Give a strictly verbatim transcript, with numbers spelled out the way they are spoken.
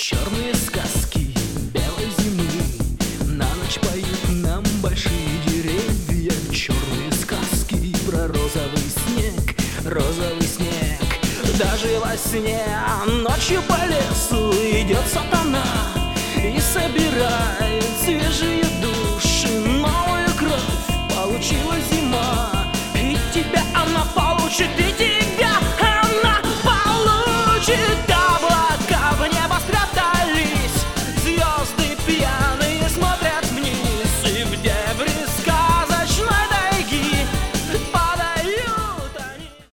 Черные сказки белой зимы на ночь поют нам большие деревья. Черные сказки про розовый снег, розовый снег. Даже во сне ночью по лесу идет сатана и собирает свежую еду.